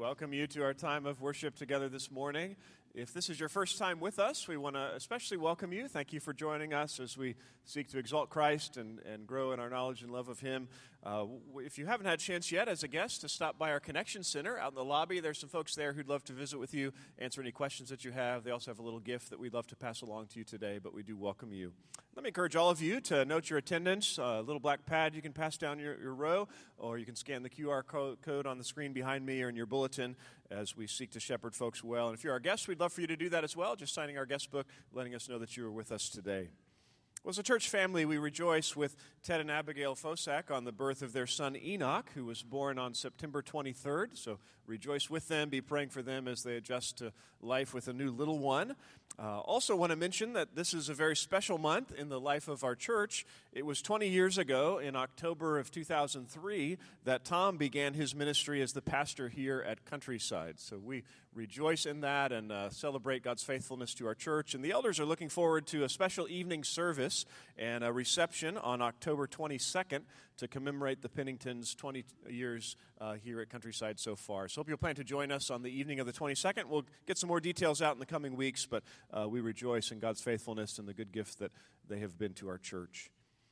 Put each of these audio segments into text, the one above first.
welcome you to our time of worship together this morning. If this is your first time with us, we want to especially welcome you. Thank you for joining us as we seek to exalt Christ and grow in our knowledge and love of Him. If you haven't had a chance yet as a guest to stop by our Connection Center out in the lobby, there's some folks there who'd love to visit with you, answer any questions that you have. They also have a little gift that we'd love to pass along to you today, but we do welcome you. Let me encourage all of you to note your attendance. A little black pad you can pass down your row, or you can scan the QR code on the screen behind me or in your bulletin as we seek to shepherd folks well. And if you're our guest, we'd love for you to do that as well, just signing our guest book, letting us know that you are with us today. Well, as a church family, we rejoice with Ted and Abigail Fosak on the birth of their son Enoch, who was born on September 23rd. So rejoice with them, be praying for them as they adjust to life with a new little one. Also want to mention that this is a very special month in the life of our church. It was 20 years ago, in October of 2003, that Tom began his ministry as the pastor here at Countryside. So we rejoice in that and celebrate God's faithfulness to our church. And the elders are looking forward to a special evening service and a reception on October 22nd to commemorate the Penningtons' 20 years here at Countryside so far. So hope you'll plan to join us on the evening of the 22nd. We'll get some more details out in the coming weeks, but we rejoice in God's faithfulness and the good gift that they have been to our church.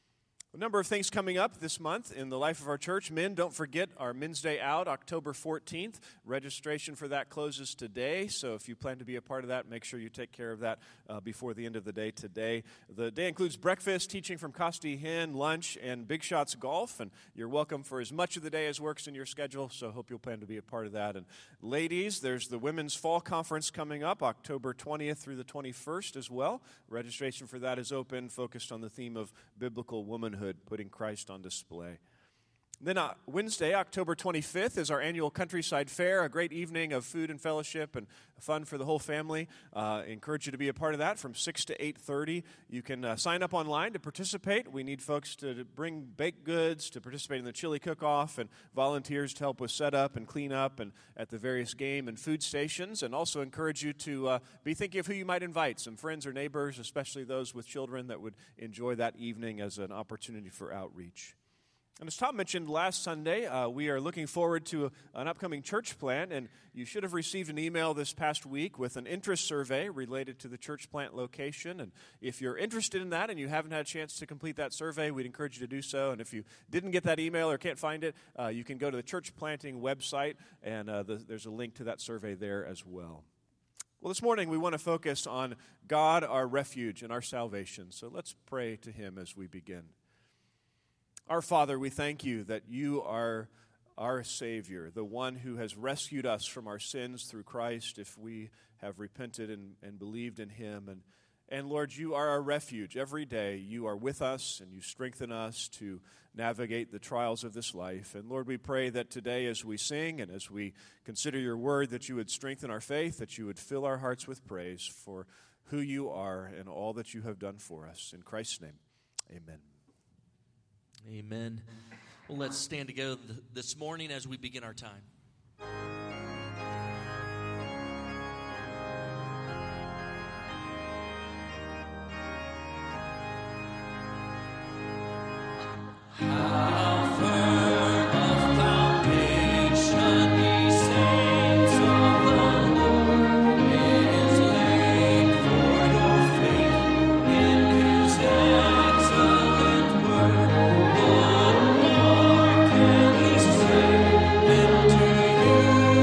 A number of things coming up this month in the life of our church. Men, don't forget our Men's Day Out, October 14th. Registration for that closes today, so if you plan to be a part of that, make sure you take care of that before the end of the day today. The day includes breakfast, teaching from Costi Hen, lunch, and Big Shots Golf, and you're welcome for as much of the day as works in your schedule, so hope you'll plan to be a part of that. And ladies, there's the Women's Fall Conference coming up, October 20th through the 21st as well. Registration for that is open, focused on the theme of biblical womanhood, putting Christ on display. Then Wednesday, October 25th, is our annual Countryside Fair, a great evening of food and fellowship and fun for the whole family. Encourage you to be a part of that from 6 to 8:30. You can sign up online to participate. We need folks to bring baked goods, to participate in the chili cook-off, and volunteers to help with setup and cleanup and at the various game and food stations. And also encourage you to be thinking of who you might invite, some friends or neighbors, especially those with children that would enjoy that evening as an opportunity for outreach. And as Tom mentioned last Sunday, we are looking forward to an upcoming church plant, and you should have received an email this past week with an interest survey related to the church plant location. And if you're interested in that and you haven't had a chance to complete that survey, we'd encourage you to do so. And if you didn't get that email or can't find it, you can go to the church planting website, and there's a link to that survey there as well. Well, this morning we want to focus on God, our refuge, and our salvation. So let's pray to Him as we begin. Our Father, we thank you that you are our Savior, the one who has rescued us from our sins through Christ if we have repented and believed in Him. And Lord, you are our refuge. Every day you are with us and you strengthen us to navigate the trials of this life. And Lord, we pray that today as we sing and as we consider your word, that you would strengthen our faith, that you would fill our hearts with praise for who you are and all that you have done for us. In Christ's name, amen. Amen. Well, let's stand together this morning as we begin our time. To you.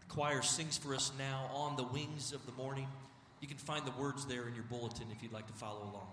The choir sings for us now, On the Wings of the Morning. You can find the words there in your bulletin if you'd like to follow along.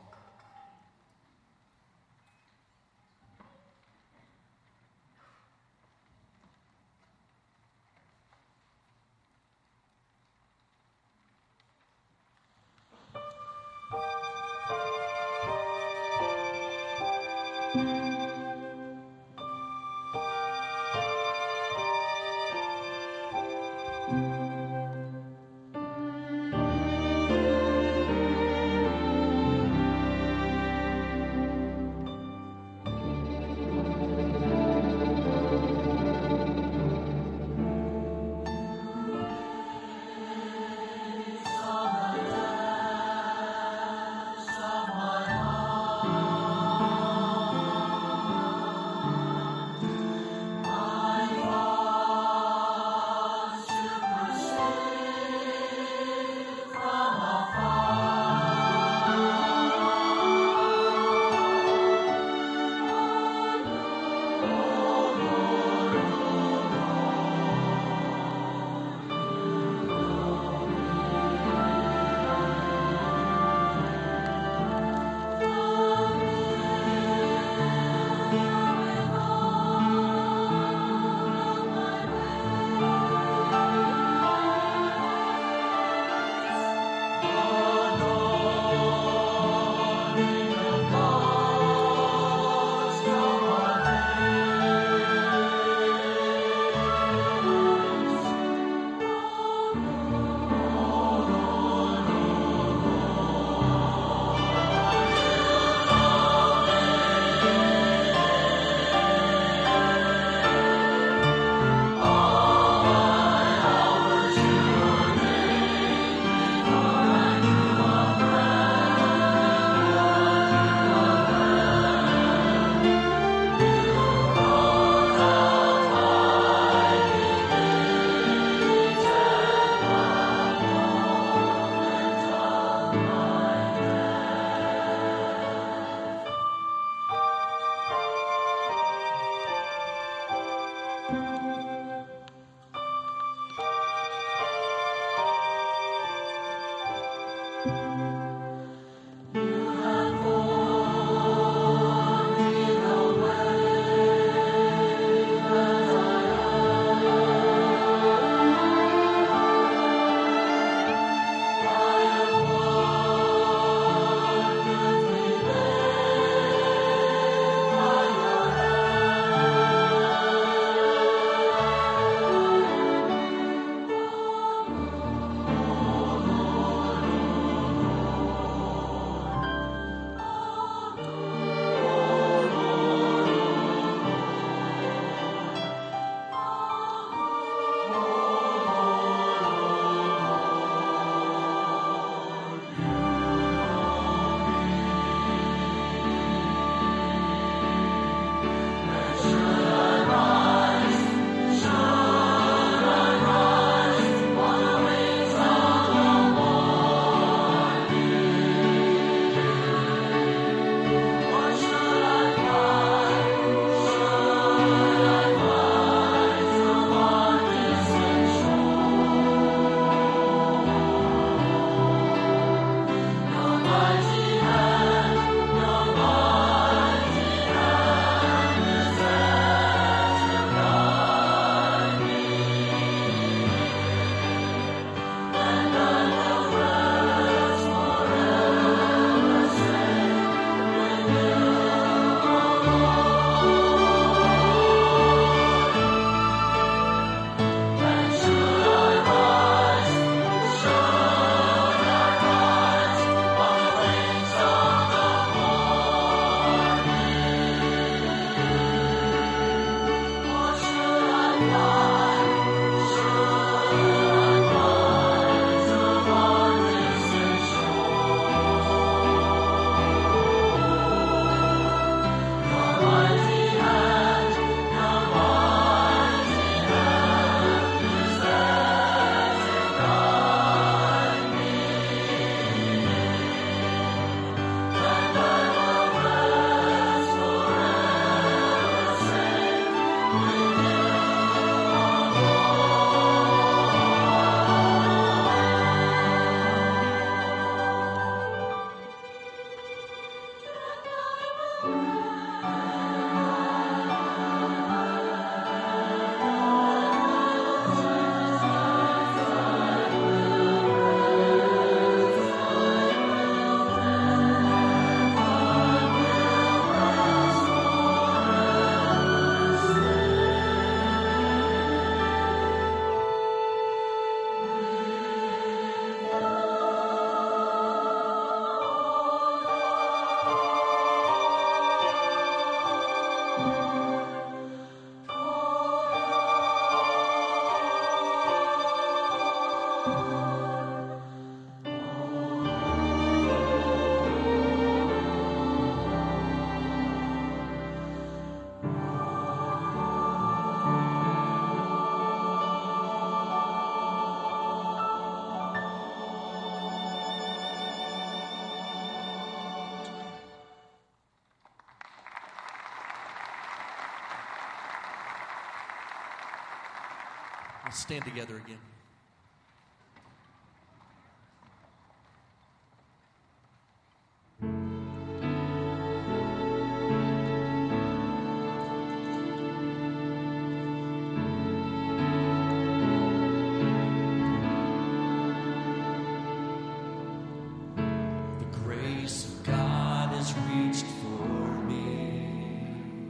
Let's stand together again.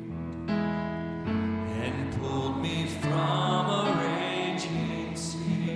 From a raging sea.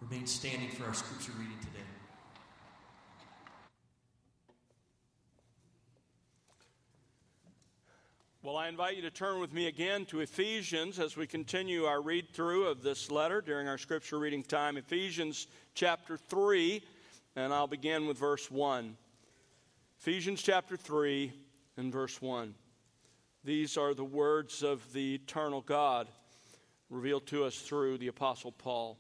remain standing for our scripture reading today. Well, I invite you to turn with me again to Ephesians as we continue our read-through of this letter during our scripture reading time. Ephesians chapter 3, and I'll begin with verse 1. Ephesians chapter 3 and verse 1. These are the words of the eternal God revealed to us through the Apostle Paul.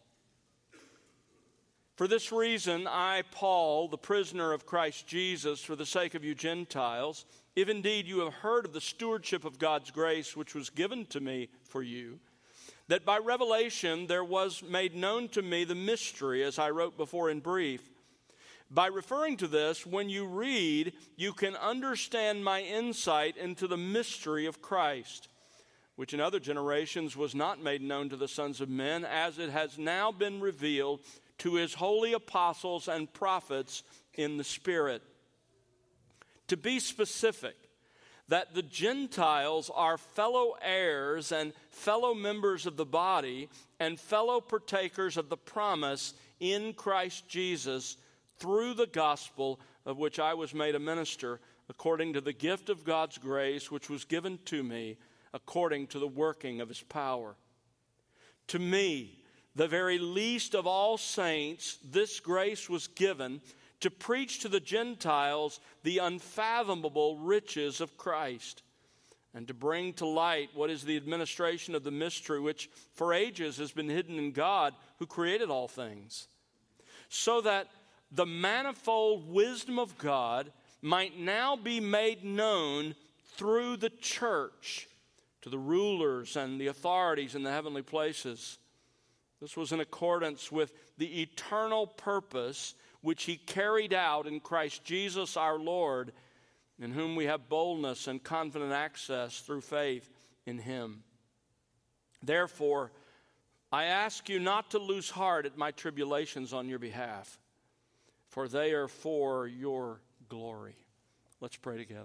For this reason, I, Paul, the prisoner of Christ Jesus, for the sake of you Gentiles, if indeed you have heard of the stewardship of God's grace which was given to me for you, that by revelation there was made known to me the mystery, as I wrote before in brief. By referring to this, when you read, you can understand my insight into the mystery of Christ, which in other generations was not made known to the sons of men, as it has now been revealed to his holy apostles and prophets in the Spirit. To be specific, that the Gentiles are fellow heirs and fellow members of the body and fellow partakers of the promise in Christ Jesus through the gospel of which I was made a minister, according to the gift of God's grace which was given to me, according to the working of his power. To me, the very least of all saints, this grace was given to preach to the Gentiles the unfathomable riches of Christ, and to bring to light what is the administration of the mystery which for ages has been hidden in God who created all things, so that the manifold wisdom of God might now be made known through the church to the rulers and the authorities in the heavenly places. This was in accordance with the eternal purpose which he carried out in Christ Jesus our Lord, in whom we have boldness and confident access through faith in him. Therefore, I ask you not to lose heart at my tribulations on your behalf, for they are for your glory. Let's pray together.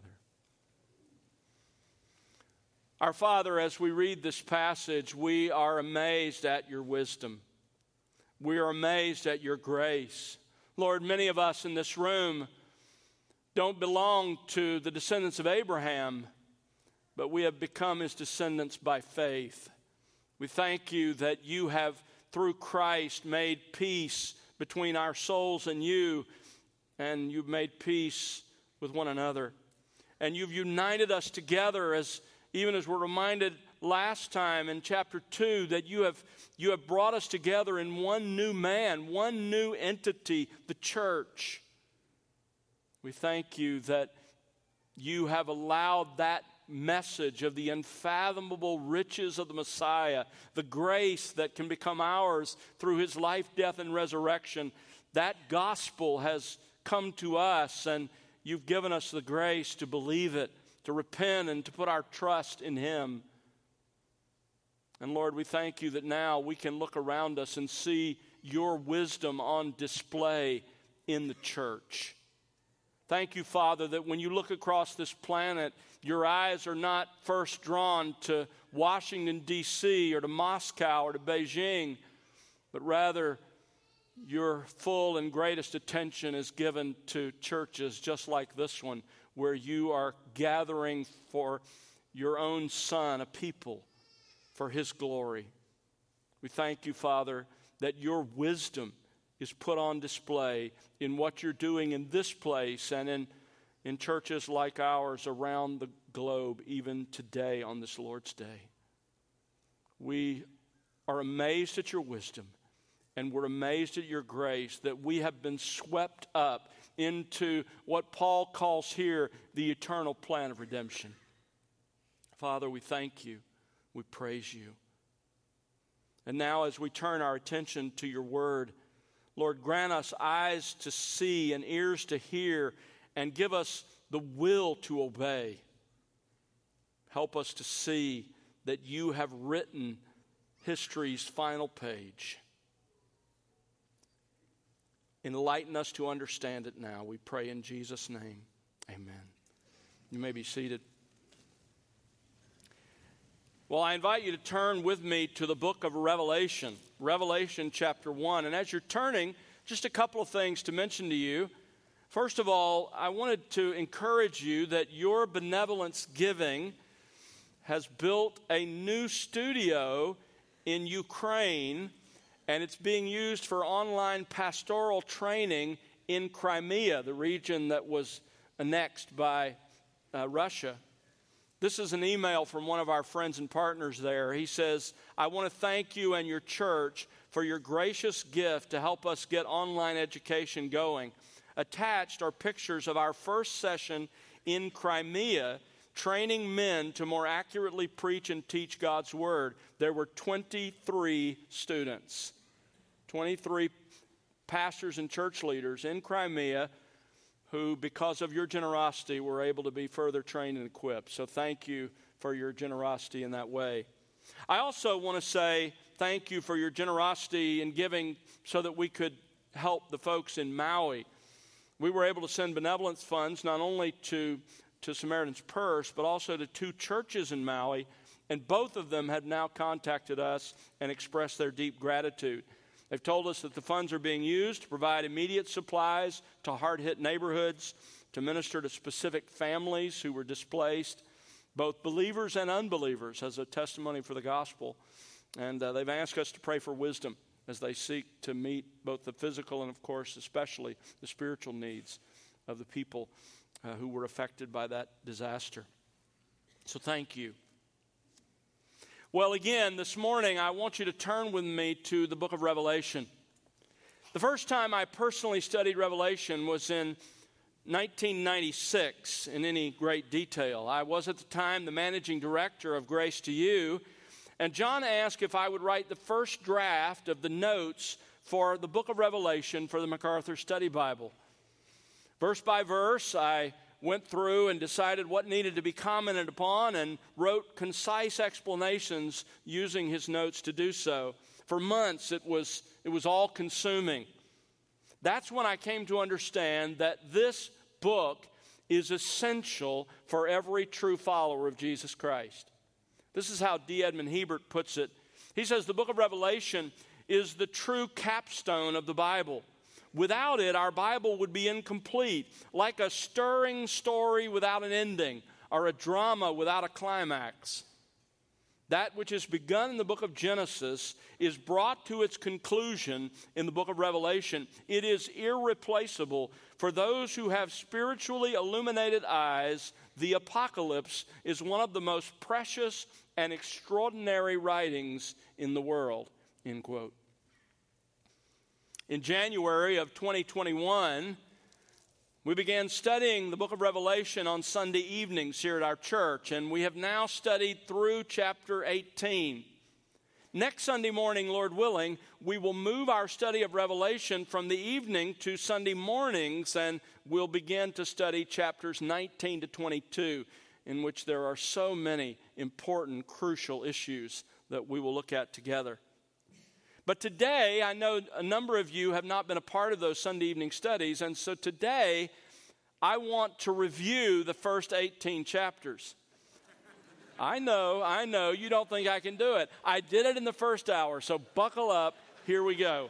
Our Father, as we read this passage, we are amazed at your wisdom. We are amazed at your grace. Lord, many of us in this room don't belong to the descendants of Abraham, but we have become his descendants by faith. We thank you that you have, through Christ, made peace between our souls and you, and you've made peace with one another. And you've united us together, even as we're reminded last time in chapter 2, that you have brought us together in one new man, one new entity, the church. We thank you that you have allowed that message of the unfathomable riches of the Messiah, the grace that can become ours through his life, death, and resurrection. That gospel has come to us, and you've given us the grace to believe it, to repent, and to put our trust in him. And Lord, we thank you that now we can look around us and see your wisdom on display in the church. Thank you, Father, that when you look across this planet, your eyes are not first drawn to Washington, D.C., or to Moscow, or to Beijing, but rather your full and greatest attention is given to churches just like this one, where you are gathering for your own Son, a people, for his glory. We thank you, Father, that your wisdom is put on display in what you're doing in this place and in churches like ours around the globe, even today on this Lord's Day. We are amazed at your wisdom, and we're amazed at your grace that we have been swept up into what Paul calls here the eternal plan of redemption. Father, we thank you. We praise you. And now as we turn our attention to your word, Lord, grant us eyes to see and ears to hear, and give us the will to obey. Help us to see that you have written history's final page. Enlighten us to understand it now. We pray in Jesus' name. Amen. You may be seated. Well, I invite you to turn with me to the book of Revelation, Revelation chapter 1. And as you're turning, just a couple of things to mention to you. First of all, I wanted to encourage you that your benevolence giving has built a new studio in Ukraine, and it's being used for online pastoral training in Crimea, the region that was annexed by Russia. This is an email from one of our friends and partners there. He says, I want to thank you and your church for your gracious gift to help us get online education going. Attached are pictures of our first session in Crimea, training men to more accurately preach and teach God's Word. There were 23 students, 23 pastors and church leaders in Crimea who, because of your generosity, were able to be further trained and equipped. So thank you for your generosity in that way. I also want to say thank you for your generosity in giving so that we could help the folks in Maui. We were able to send benevolence funds not only to Samaritan's Purse, but also to 2 churches in Maui, and both of them have now contacted us and expressed their deep gratitude. They've told us that the funds are being used to provide immediate supplies to hard-hit neighborhoods, to minister to specific families who were displaced, both believers and unbelievers, as a testimony for the gospel. And they've asked us to pray for wisdom as they seek to meet both the physical and, of course, especially the spiritual needs of the people who were affected by that disaster. So thank you. Well, again, this morning, I want you to turn with me to the book of Revelation. The first time I personally studied Revelation was in 1996 in any great detail. I was at the time the managing director of Grace to You, and John asked if I would write the first draft of the notes for the book of Revelation for the MacArthur Study Bible. Verse by verse, I went through and decided what needed to be commented upon and wrote concise explanations using his notes to do so. For months, it was all-consuming. That's when I came to understand that this book is essential for every true follower of Jesus Christ. This is how D. Edmond Hebert puts it. He says the book of Revelation is the true capstone of the Bible. Without it, our Bible would be incomplete, like a stirring story without an ending, or a drama without a climax. That which is begun in the book of Genesis is brought to its conclusion in the book of Revelation. It is irreplaceable. For those who have spiritually illuminated eyes, the Apocalypse is one of the most precious and extraordinary writings in the world, end quote. In January of 2021, we began studying the book of Revelation on Sunday evenings here at our church, and we have now studied through chapter 18. Next Sunday morning, Lord willing, we will move our study of Revelation from the evening to Sunday mornings, and we'll begin to study chapters 19 to 22, in which there are so many important, crucial issues that we will look at together. But today, I know a number of you have not been a part of those Sunday evening studies, and so today, I want to review the first 18 chapters. I know, you don't think I can do it. I did it in the first hour, so buckle up, here we go.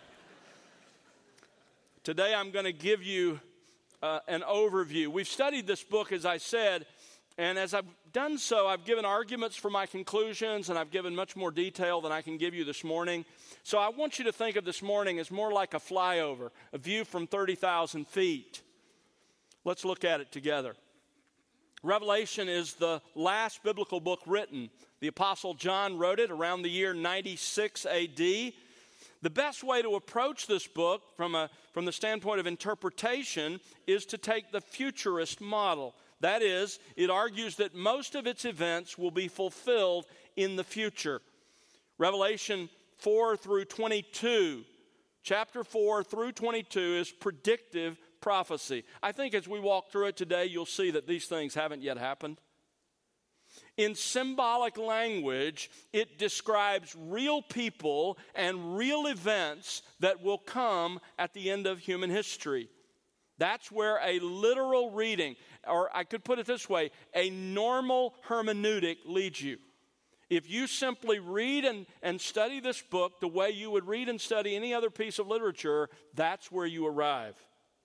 Today, I'm going to give you an overview. We've studied this book, as I said, and as I've done so, I've given arguments for my conclusions, and I've given much more detail than I can give you this morning. So I want you to think of this morning as more like a flyover, a view from 30,000 feet. Let's look at it together. Revelation is the last biblical book written. The Apostle John wrote it around the year 96 A.D. The best way to approach this book from the standpoint of interpretation is to take the futurist model. That is, it argues that most of its events will be fulfilled in the future. Revelation 4 through 22, chapter 4 through 22 is predictive prophecy. I think as we walk through it today, you'll see that these things haven't yet happened. In symbolic language, it describes real people and real events that will come at the end of human history. That's where a literal reading, or I could put it this way, a normal hermeneutic leads you. If you simply read and study this book the way you would read and study any other piece of literature, that's where you arrive.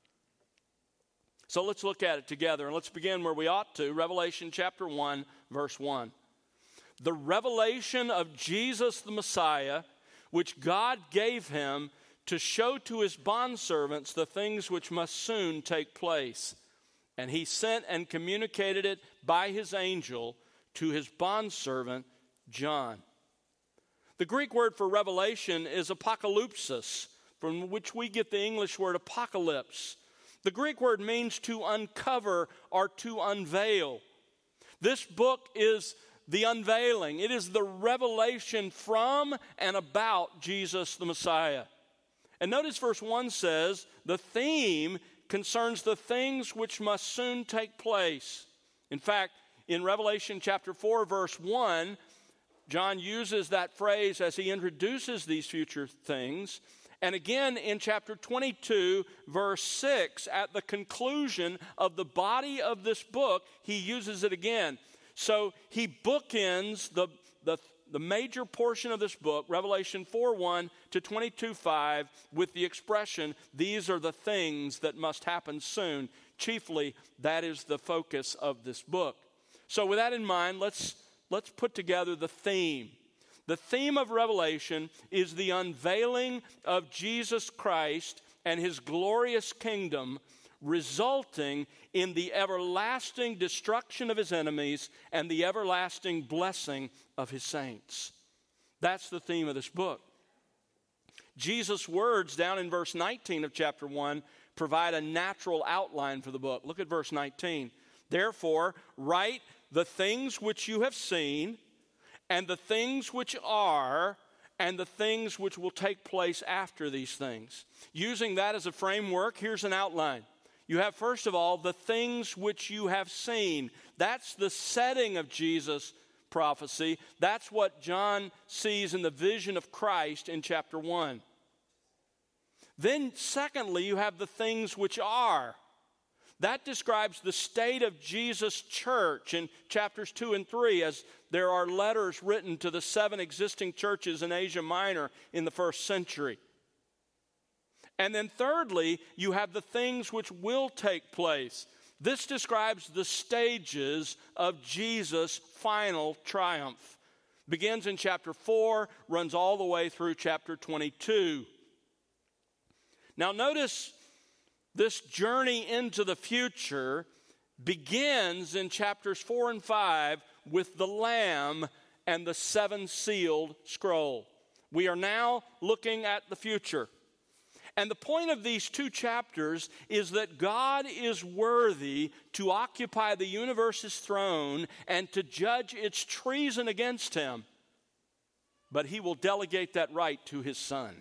So let's look at it together, and let's begin where we ought to. Revelation chapter 1, verse 1. The revelation of Jesus the Messiah, which God gave him to show to his bondservants the things which must soon take place. And he sent and communicated it by his angel to his bondservant John. The Greek word for revelation is apocalypsis, from which we get the English word apocalypse. The Greek word means to uncover or to unveil. This book is the unveiling. It is the revelation from and about Jesus the Messiah. And notice verse 1 says, the theme concerns the things which must soon take place. In fact, in Revelation chapter 4, verse 1, John uses that phrase as he introduces these future things. And again in chapter 22, verse 6, at the conclusion of the body of this book, he uses it again. So he bookends the major portion of this book, Revelation 4:1 to 22:5, with the expression, these are the things that must happen soon. Chiefly, that is the focus of this book. So with that in mind, let's put together the theme. The theme of Revelation is the unveiling of Jesus Christ and his glorious kingdom, resulting in the everlasting destruction of his enemies and the everlasting blessing of his saints. That's the theme of this book. Jesus' words down in verse 19 of chapter 1 provide a natural outline for the book. Look at verse 19. Therefore, write the things which you have seen, and the things which are, and the things which will take place after these things. Using that as a framework, here's an outline. You have, first of all, the things which you have seen. That's the setting of Jesus' prophecy. That's what John sees in the vision of Christ in chapter 1. Then, secondly, you have the things which are. That describes the state of Jesus' church in chapters 2 and 3, as there are letters written to the 7 existing churches in Asia Minor in the first century. And then thirdly, you have the things which will take place. This describes the stages of Jesus' final triumph. Begins in chapter 4, runs all the way through chapter 22. Now notice this journey into the future begins in chapters 4 and 5 with the Lamb and the 7-sealed scroll. We are now looking at the future. And the point of these 2 chapters is that God is worthy to occupy the universe's throne and to judge its treason against him. But he will delegate that right to his Son.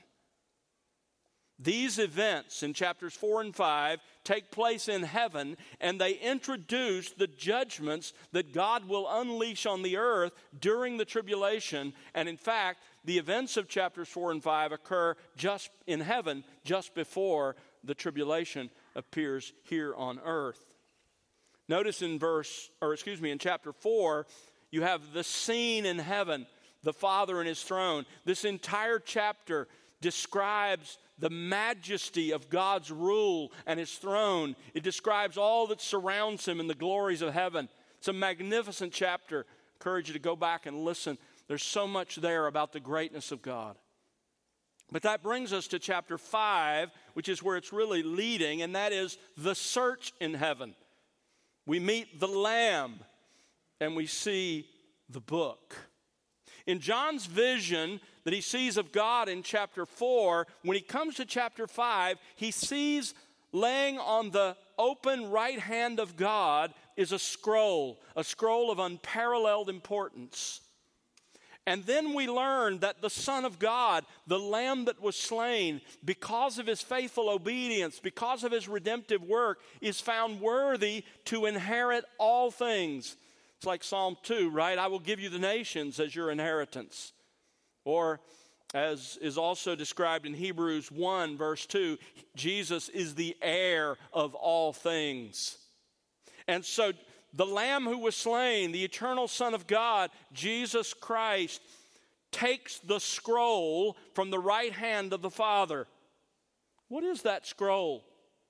These events in chapters 4 and 5 take place in heaven, and they introduce the judgments that God will unleash on the earth during the tribulation. And in fact, the events of chapters 4 and 5 occur just in heaven, just before the tribulation appears here on earth. Notice in chapter 4, you have the scene in heaven, the Father and his throne. This entire chapter describes the majesty of God's rule and his throne. It describes all that surrounds him in the glories of heaven. It's a magnificent chapter. I encourage you to go back and listen. There's so much there about the greatness of God. But that brings us to chapter 5, which is where it's really leading, and that is the search in heaven. We meet the Lamb, and we see the book. In John's vision that he sees of God in chapter 4, when he comes to chapter 5, he sees laying on the open right hand of God is a scroll of unparalleled importance. And then we learn that the Son of God, the Lamb that was slain, because of his faithful obedience, because of his redemptive work, is found worthy to inherit all things. It's like Psalm 2, right? I will give you the nations as your inheritance. Or, as is also described in Hebrews 1, verse 2, Jesus is the heir of all things. And so the Lamb who was slain, the eternal Son of God, Jesus Christ, takes the scroll from the right hand of the Father. What is that scroll?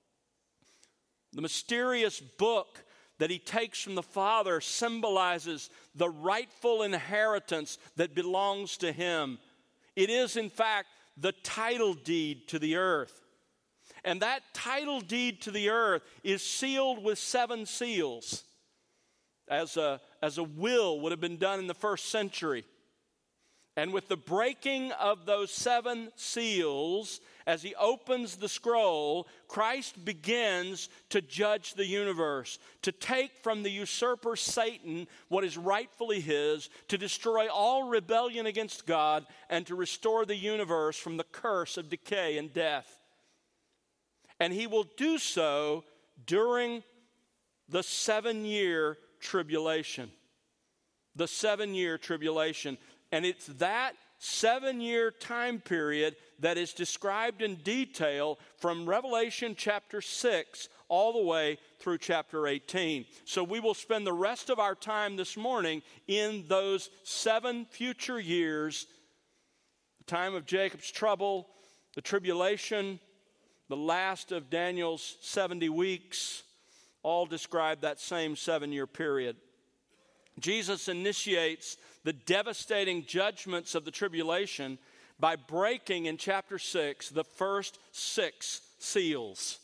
The mysterious book that he takes from the Father symbolizes the rightful inheritance that belongs to him. It is, in fact, the title deed to the earth. And that title deed to the earth is sealed with 7 seals, as a will would have been done in the first century. And with the breaking of those 7 seals, as he opens the scroll, Christ begins to judge the universe, to take from the usurper Satan what is rightfully his, to destroy all rebellion against God, and to restore the universe from the curse of decay and death. And he will do so during the 7-year tribulation. The 7-year tribulation. And it's that 7-year time period that is described in detail from Revelation chapter 6 all the way through chapter 18. So we will spend the rest of our time this morning in those 7 future years, the time of Jacob's trouble, the tribulation, the last of Daniel's 70 weeks, all describe that same 7-year period. Jesus initiates the devastating judgments of the tribulation by breaking in chapter 6 the first 6 seals.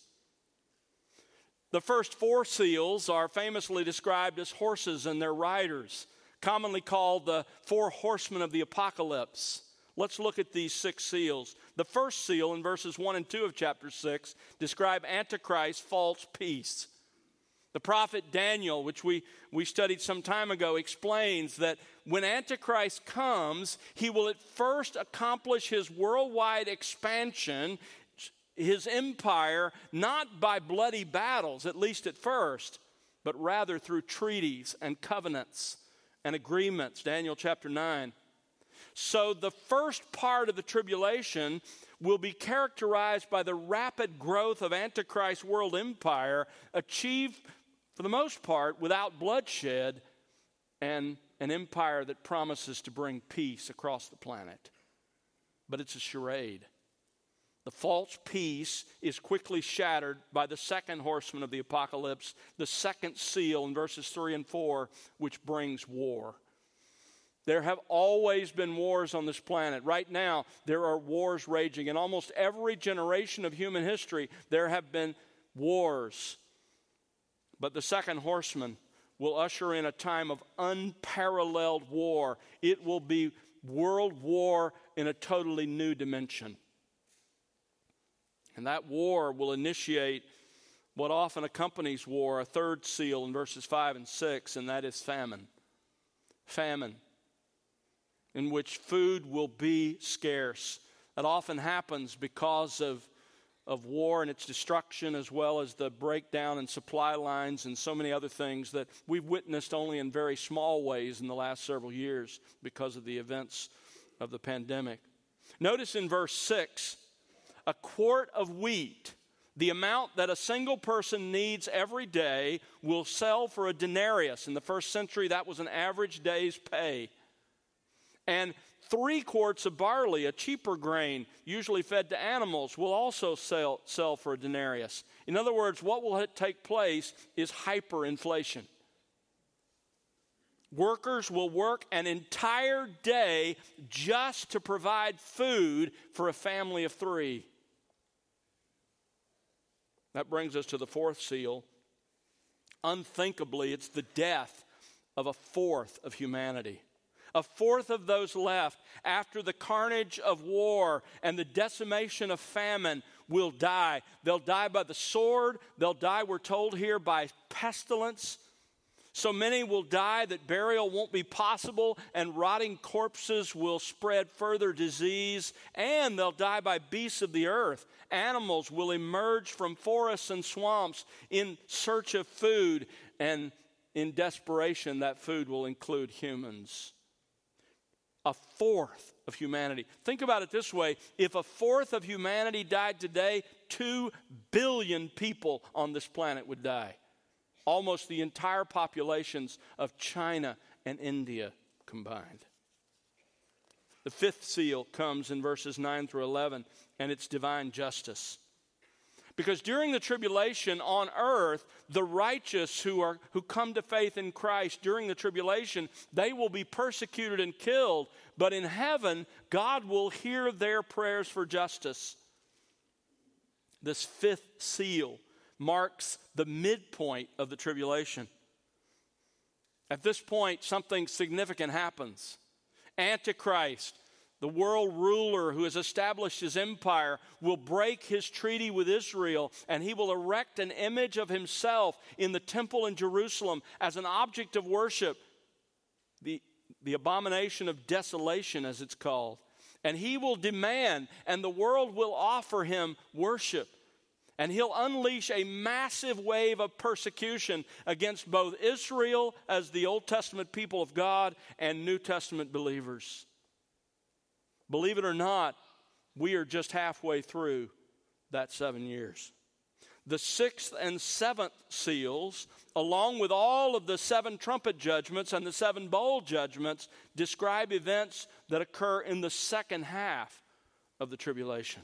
The first 4 seals are famously described as horses and their riders, commonly called the 4 horsemen of the apocalypse. Let's look at these 6 seals. The first seal in verses 1 and 2 of chapter 6 describe Antichrist's false peace. The prophet Daniel, which we studied some time ago, explains that when Antichrist comes, he will at first accomplish his worldwide expansion, his empire, not by bloody battles, at least at first, but rather through treaties and covenants and agreements, Daniel chapter 9. So the first part of the tribulation will be characterized by the rapid growth of Antichrist's world empire, achieved for the most part without bloodshed, and an empire that promises to bring peace across the planet. But it's a charade. The false peace is quickly shattered by the second horseman of the apocalypse, the second seal in verses 3 and 4, which brings war. There have always been wars on this planet. Right now, there are wars raging. In almost every generation of human history, there have been wars. But the second horseman will usher in a time of unparalleled war. It will be world war in a totally new dimension. And that war will initiate what often accompanies war, a third seal in verses 5 and 6, and that is famine. Famine, in which food will be scarce. That often happens because of war and its destruction, as well as the breakdown in supply lines and so many other things that we've witnessed only in very small ways in the last several years because of the events of the pandemic. Notice in verse 6, a quart of wheat, the amount that a single person needs every day, will sell for a denarius. In the first century, that was an average day's pay. And 3 quarts of barley, a cheaper grain, usually fed to animals, will also sell for a denarius. In other words, what will take place is hyperinflation. Workers will work an entire day just to provide food for a family of 3. That brings us to the 4th seal. Unthinkably, it's the death of a 1/4 of humanity. A 1/4 of those left after the carnage of war and the decimation of famine will die. They'll die by the sword. They'll die, we're told here, by pestilence. So many will die that burial won't be possible, and rotting corpses will spread further disease, and they'll die by beasts of the earth. Animals will emerge from forests and swamps in search of food, and in desperation, that food will include humans. A 1/4 of humanity. Think about it this way. If a 1/4 of humanity died today, 2 billion people on this planet would die. almost the entire populations of China and India combined. The fifth seal comes in verses 9 through 11, and it's divine justice. Because during the tribulation on earth, the righteous who come to faith in Christ during the tribulation, they will be persecuted and killed. But in heaven, God will hear their prayers for justice. This fifth seal marks the midpoint of the tribulation. At this point, something significant happens. Antichrist, the world ruler who has established his empire, will break his treaty with Israel, and he will erect an image of himself in the temple in Jerusalem as an object of worship, the abomination of desolation, as it's called. And he will demand, and the world will offer him worship. And he'll unleash a massive wave of persecution against both Israel as the Old Testament people of God and New Testament believers. Believe it or not, we are just halfway through that 7 years. The sixth and seventh seals, along with all of the 7 trumpet judgments and the 7 bowl judgments, describe events that occur in the second half of the tribulation.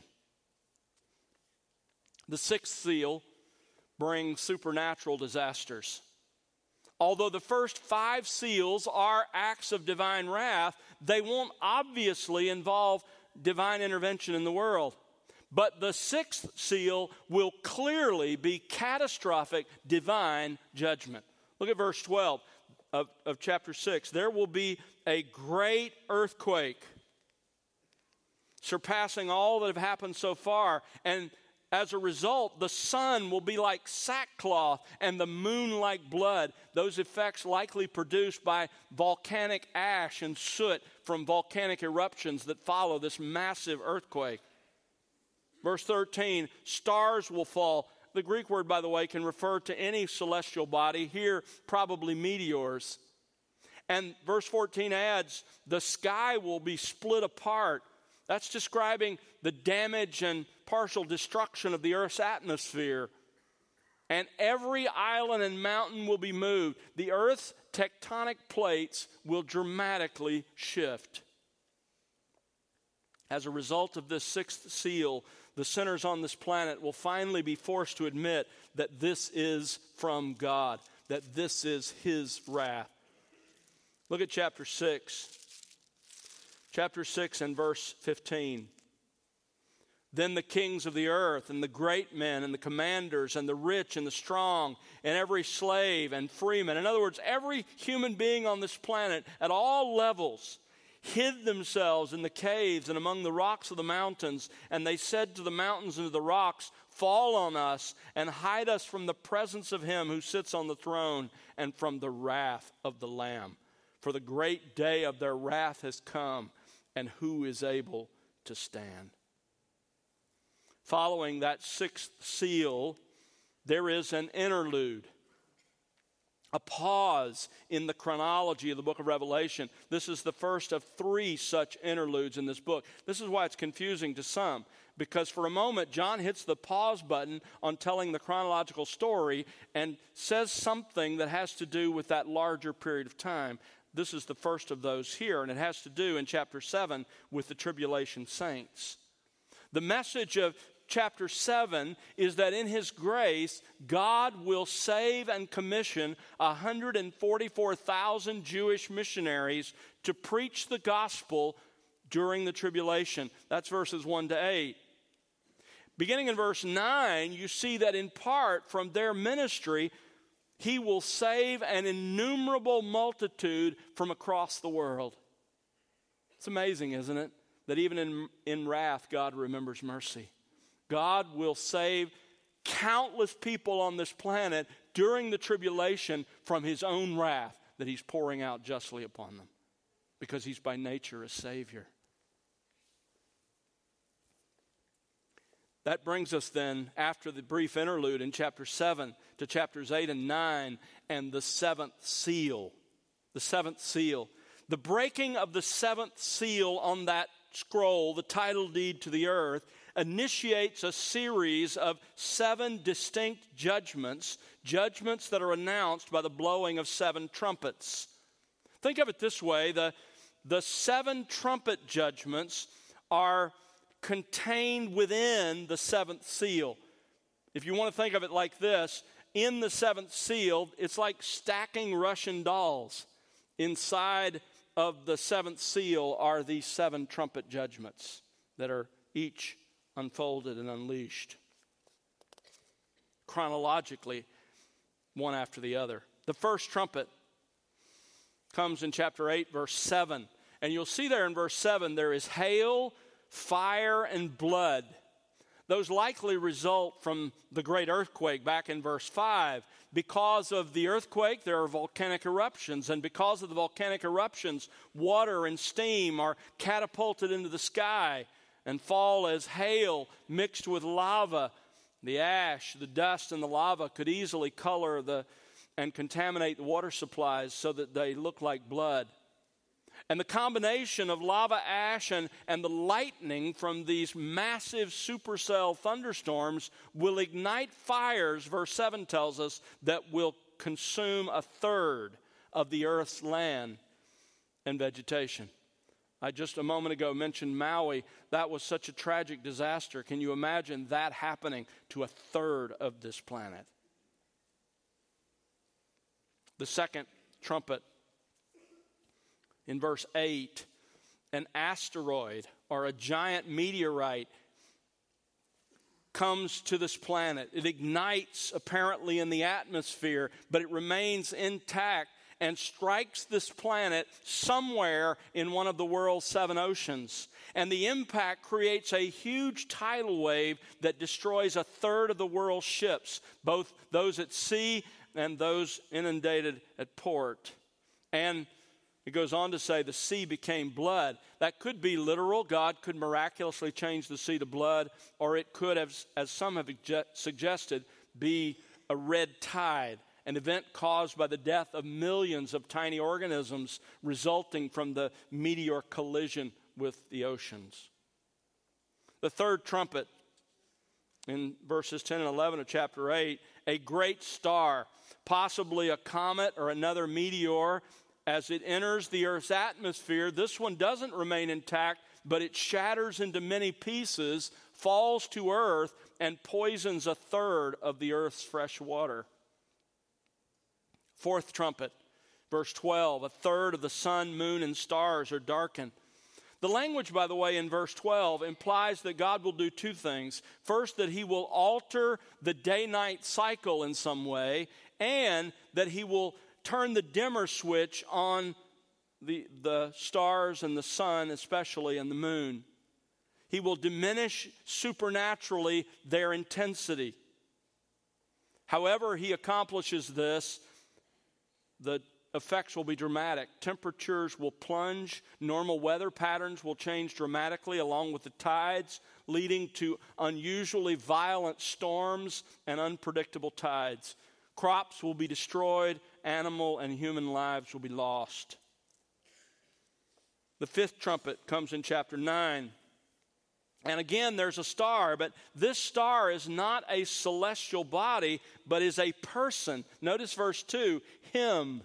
The sixth seal brings supernatural disasters. Although the first 5 seals are acts of divine wrath, they won't obviously involve divine intervention in the world. But the sixth seal will clearly be catastrophic divine judgment. Look at verse 12 of chapter 6. There will be a great earthquake, surpassing all that have happened so far. And as a result, the sun will be like sackcloth and the moon like blood. Those effects likely produced by volcanic ash and soot from volcanic eruptions that follow this massive earthquake. Verse 13, stars will fall. The Greek word, by the way, can refer to any celestial body. Here, probably meteors. And verse 14 adds, the sky will be split apart. That's describing the damage and partial destruction of the earth's atmosphere. And every island and mountain will be moved. The earth's tectonic plates will dramatically shift. As a result of this sixth seal, the sinners on this planet will finally be forced to admit that this is from God, that this is His wrath. Look at chapter 6. Chapter 6 and verse 15. Then the kings of the earth and the great men and the commanders and the rich and the strong and every slave and freeman, in other words, every human being on this planet at all levels, hid themselves in the caves and among the rocks of the mountains. And they said to the mountains and to the rocks, fall on us and hide us from the presence of Him who sits on the throne and from the wrath of the Lamb. For the great day of their wrath has come, and who is able to stand? Following that sixth seal, there is an interlude, a pause in the chronology of the book of Revelation. This is the first of 3 such interludes in this book. This is why it's confusing to some, because for a moment, John hits the pause button on telling the chronological story and says something that has to do with that larger period of time. This is the first of those here, and it has to do in chapter 7 with the tribulation saints. The message of chapter 7 is that in His grace, God will save and commission 144,000 Jewish missionaries to preach the gospel during the tribulation. That's verses 1 to 8. Beginning in verse 9, you see that in part from their ministry, He will save an innumerable multitude from across the world. It's amazing, isn't it? That even in wrath, God remembers mercy. God will save countless people on this planet during the tribulation from His own wrath that He's pouring out justly upon them, because He's by nature a Savior. That brings us then, after the brief interlude in chapter 7, to chapters 8 and 9, and the seventh seal. The seventh seal. The breaking of the seventh seal on that scroll, the title deed to the earth, initiates a series of 7 distinct judgments that are announced by the blowing of 7 trumpets. Think of it this way, the 7 trumpet judgments are contained within the 7th seal. If you want to think of it like this, in the 7th seal, it's like stacking Russian dolls. Inside of the 7th seal are these 7 trumpet judgments that are each unfolded and unleashed chronologically, one after the other. The first trumpet comes in chapter 8, verse 7. And you'll see there in verse 7, there is hail, fire, and blood. Those likely result from the great earthquake back in verse 5. Because of the earthquake, there are volcanic eruptions. And because of the volcanic eruptions, water and steam are catapulted into the sky and fall as hail mixed with lava. The ash, the dust, and the lava could easily color and contaminate the water supplies so that they look like blood. And the combination of lava ash and the lightning from these massive supercell thunderstorms will ignite fires, verse 7 tells us, that will consume 1/3 of the earth's land and vegetation. I just a moment ago mentioned Maui. That was such a tragic disaster. Can you imagine that happening to 1/3 of this planet? The second trumpet, in verse 8, an asteroid or a giant meteorite comes to this planet. It ignites apparently in the atmosphere, but it remains intact and strikes this planet somewhere in one of the world's 7 oceans. And the impact creates a huge tidal wave that destroys 1/3 of the world's ships, both those at sea and those inundated at port. And it goes on to say the sea became blood. That could be literal. God could miraculously change the sea to blood, or it could have, as some have suggested, be a red tide, an event caused by the death of millions of tiny organisms resulting from the meteor collision with the oceans. The third trumpet, in verses 10 and 11 of chapter 8, a great star, possibly a comet or another meteor, as it enters the earth's atmosphere. This one doesn't remain intact, but it shatters into many pieces, falls to earth, and poisons 1/3 of the earth's fresh water. Fourth trumpet, verse 12, 1/3 of the sun, moon, and stars are darkened. The language, by the way, in verse 12 implies that God will do 2 things. First, that he will alter the day-night cycle in some way, and that he will turn the dimmer switch on the stars and the sun especially, and the moon. He will diminish supernaturally their intensity. However he accomplishes this, the effects will be dramatic. Temperatures will plunge. Normal weather patterns will change dramatically along with the tides, leading to unusually violent storms and unpredictable tides. Crops will be destroyed. Animal and human lives will be lost. The fifth trumpet comes in chapter 9. And again, there's a star, but this star is not a celestial body, but is a person. Notice verse 2, him.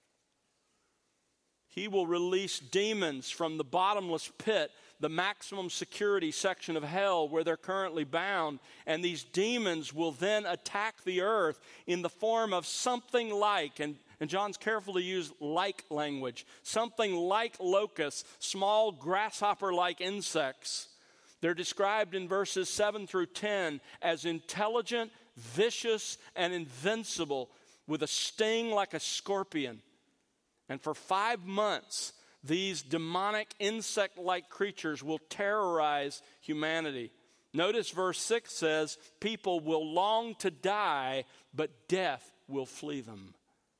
He will release demons from the bottomless pit, the maximum security section of hell where they're currently bound. And these demons will then attack the earth in the form of something like, and John's careful to use like language, something like locusts, small grasshopper-like insects. They're described in verses 7 through 10 as intelligent, vicious, and invincible, with a sting like a scorpion. And for 5 months, these demonic insect-like creatures will terrorize humanity. Notice verse 6 says, people will long to die, but death will flee them.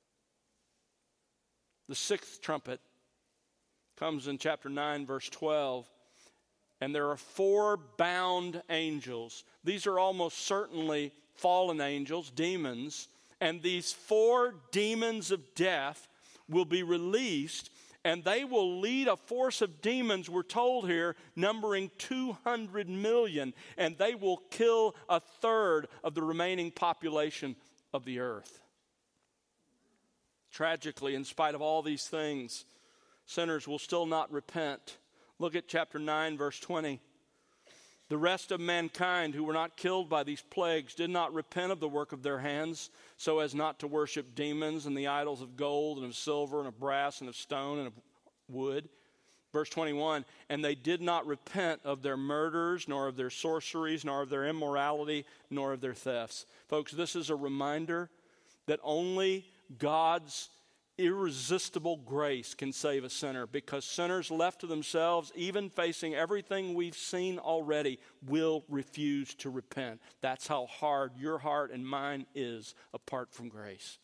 The sixth trumpet comes in chapter 9, verse 12. And there are 4 bound angels. These are almost certainly fallen angels, demons. And these 4 demons of death will be released, And they will lead a force of demons, we're told here, numbering 200 million. And they will kill a third of the remaining population of the earth. Tragically, in spite of all these things, sinners will still not repent. Look at chapter 9, verse 20. The rest of mankind who were not killed by these plagues did not repent of the work of their hands, so as not to worship demons and the idols of gold and of silver and of brass and of stone and of wood. Verse 21, and they did not repent of their murders, nor of their sorceries, nor of their immorality, nor of their thefts. Folks, this is a reminder that only God's irresistible grace can save a sinner, because sinners left to themselves, even facing everything we've seen already, will refuse to repent. That's how hard your heart and mine is apart from grace.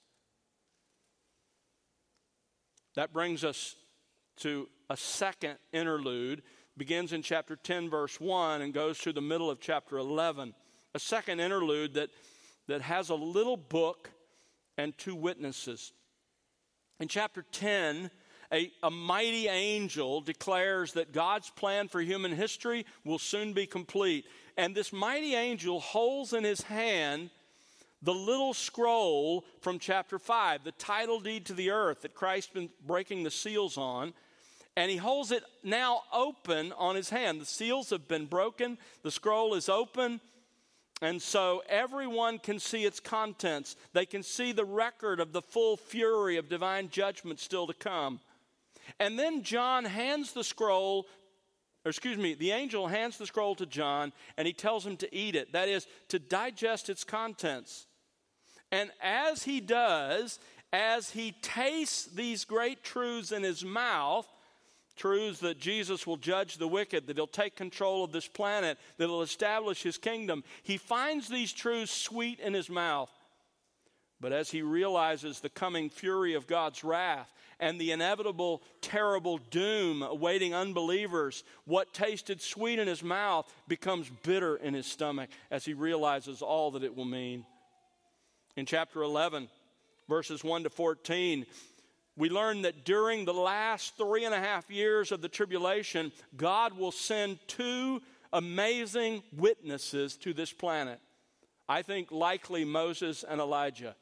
That brings us to a second interlude. Begins in chapter 10, verse 1, and goes through the middle of chapter 11. A second interlude that has a little book and two witnesses. In chapter 10, a mighty angel declares that God's plan for human history will soon be complete. And this mighty angel holds in his hand the little scroll from chapter 5, the title deed to the earth that Christ's been breaking the seals on. And he holds it now open on his hand. The seals have been broken. The scroll is open. And so everyone can see its contents. They can see the record of the full fury of divine judgment still to come. And then John hands the scroll, the angel hands the scroll to John, and he tells him to eat it. That is, to digest its contents. And as he does, as he tastes these great truths in his mouth, truths that Jesus will judge the wicked, that he'll take control of this planet, that he'll establish his kingdom, he finds these truths sweet in his mouth. But as he realizes the coming fury of God's wrath and the inevitable terrible doom awaiting unbelievers, what tasted sweet in his mouth becomes bitter in his stomach as he realizes all that it will mean. In chapter 11, verses 1 to 14, we learn that during the last 3.5 years of the tribulation, God will send two amazing witnesses to this planet. I think likely Moses and Elijah.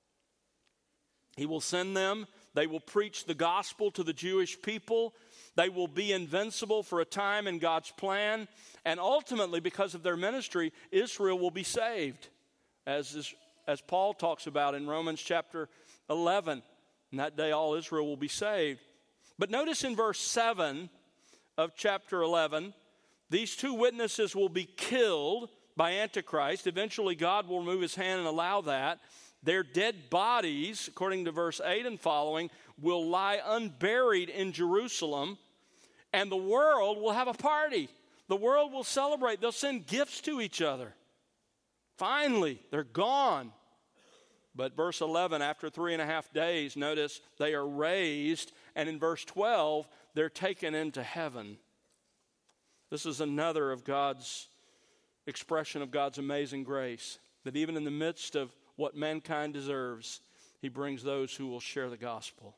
He will send them. They will preach the gospel to the Jewish people. They will be invincible for a time in God's plan. And ultimately, because of their ministry, Israel will be saved, as Paul talks about in Romans chapter 11. And that day all Israel will be saved. But notice in verse 7 of chapter 11, these two witnesses will be killed by Antichrist. Eventually God will remove his hand and allow that. Their dead bodies, according to verse 8 and following, will lie unburied in Jerusalem. And the world will have a party. The world will celebrate. They'll send gifts to each other. Finally, they're gone. But verse 11, after 3.5 days, notice they are raised. And in verse 12, they're taken into heaven. This is another of God's expression of God's amazing grace. That even in the midst of what mankind deserves, he brings those who will share the gospel.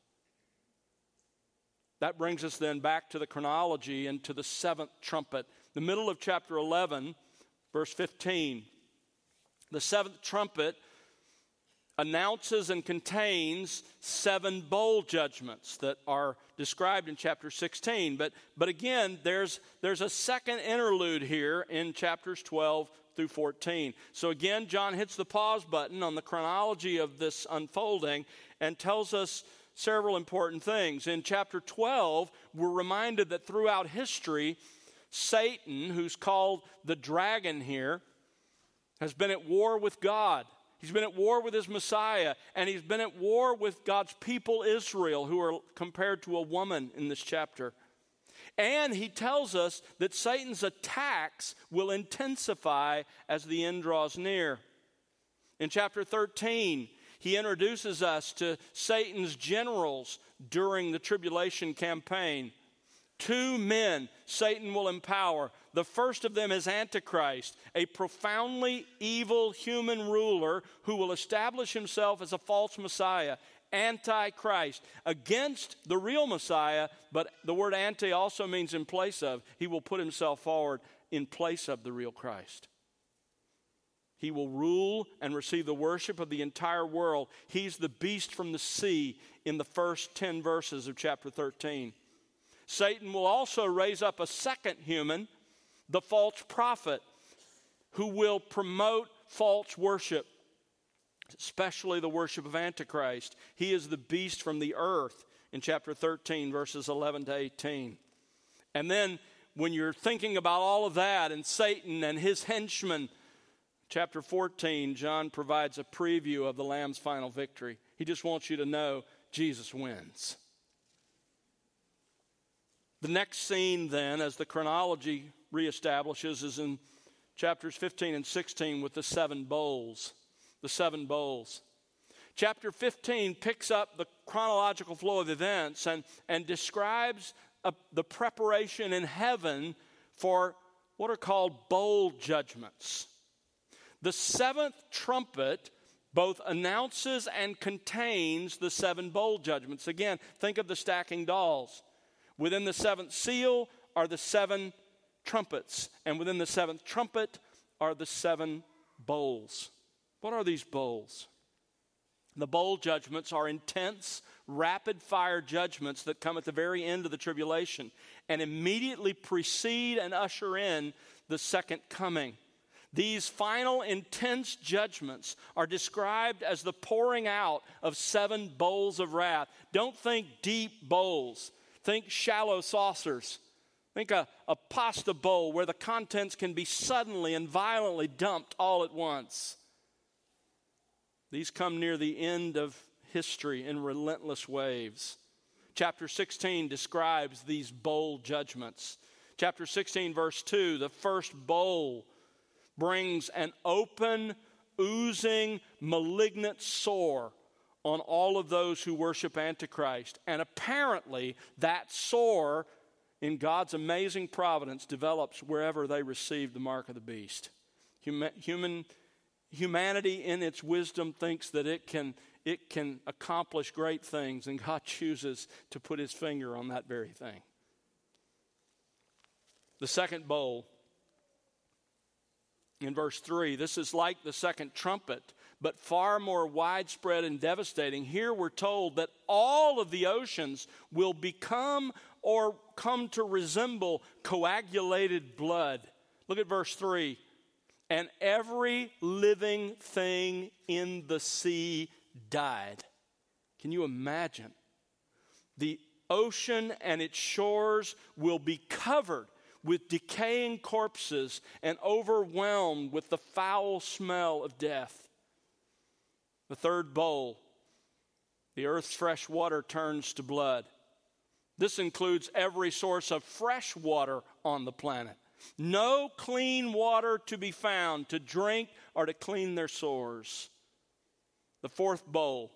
That brings us then back to the chronology and to the seventh trumpet. The middle of chapter 11, verse 15. The seventh trumpet announces and contains 7 bowl judgments that are described in chapter 16. But again, there's a second interlude here in chapters 12 through 14. So again, John hits the pause button on the chronology of this unfolding and tells us several important things. In chapter 12, we're reminded that throughout history, Satan, who's called the dragon here, has been at war with God. He's been at war with his Messiah, and he's been at war with God's people Israel, who are compared to a woman in this chapter. And he tells us that Satan's attacks will intensify as the end draws near. In chapter 13, he introduces us to Satan's generals during the tribulation campaign. 2 men Satan will empower. The first of them is Antichrist, a profoundly evil human ruler who will establish himself as a false Messiah. Antichrist, against the real Messiah, but the word anti also means in place of. He will put himself forward in place of the real Christ. He will rule and receive the worship of the entire world. He's the beast from the sea in the first 10 verses of chapter 13. Satan will also raise up a second human, the false prophet, who will promote false worship, especially the worship of Antichrist. He is the beast from the earth in chapter 13, verses 11 to 18. And then when you're thinking about all of that and Satan and his henchmen, chapter 14, John provides a preview of the Lamb's final victory. He just wants you to know Jesus wins. The next scene then, as the chronology reestablishes, is in chapters 15 and 16 with the 7 bowls. The 7 bowls. Chapter 15 picks up the chronological flow of events and describes the preparation in heaven for what are called bowl judgments. The 7th trumpet both announces and contains the 7 bowl judgments. Again, think of the stacking dolls. Within the 7th seal are the 7 trumpets, and within the 7th trumpet are the 7 bowls. What are these bowls? The bowl judgments are intense, rapid-fire judgments that come at the very end of the tribulation and immediately precede and usher in the second coming. These final intense judgments are described as the pouring out of 7 bowls of wrath. Don't think deep bowls. Think shallow saucers. Think a pasta bowl where the contents can be suddenly and violently dumped all at once. These come near the end of history in relentless waves. Chapter 16 describes these bowl judgments. Chapter 16, verse 2, the first bowl brings an open, oozing, malignant sore on all of those who worship Antichrist. And apparently that sore, in God's amazing providence, develops wherever they receive the mark of the beast. Humanity in its wisdom thinks that it can accomplish great things, and God chooses to put his finger on that very thing. The second bowl, in verse 3, this is like the second trumpet, but far more widespread and devastating. Here we're told that all of the oceans will become or come to resemble coagulated blood. Look at verse 3. And every living thing in the sea died. Can you imagine? The ocean and its shores will be covered with decaying corpses and overwhelmed with the foul smell of death. The third bowl, the earth's fresh water turns to blood. This includes every source of fresh water on the planet. No clean water to be found to drink or to clean their sores. The fourth bowl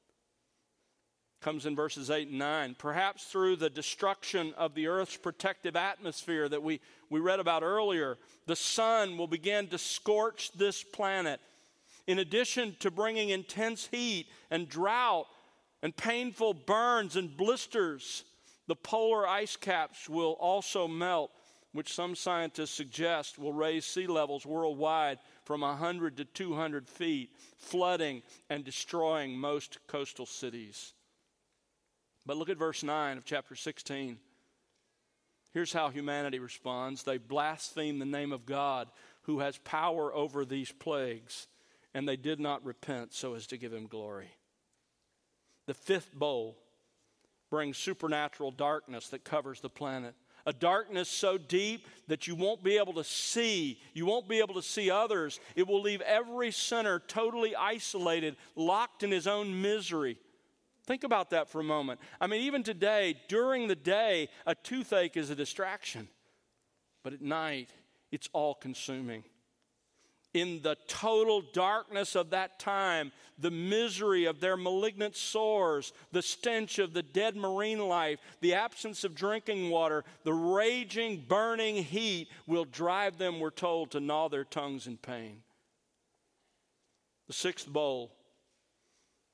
comes in verses 8 and 9. Perhaps through the destruction of the earth's protective atmosphere that we read about earlier, the sun will begin to scorch this planet. In addition to bringing intense heat and drought and painful burns and blisters, the polar ice caps will also melt, which some scientists suggest will raise sea levels worldwide from 100 to 200 feet, flooding and destroying most coastal cities. But look at verse 9 of chapter 16. Here's how humanity responds. They blaspheme the name of God, who has power over these plagues, and they did not repent so as to give him glory. The fifth bowl brings supernatural darkness that covers the planet. A darkness so deep that you won't be able to see. You won't be able to see others. It will leave every sinner totally isolated, locked in his own misery. Think about that for a moment. I mean, even today, during the day, a toothache is a distraction. But at night, it's all-consuming. In the total darkness of that time, the misery of their malignant sores, the stench of the dead marine life, the absence of drinking water, the raging, burning heat will drive them, we're told, to gnaw their tongues in pain. The sixth bowl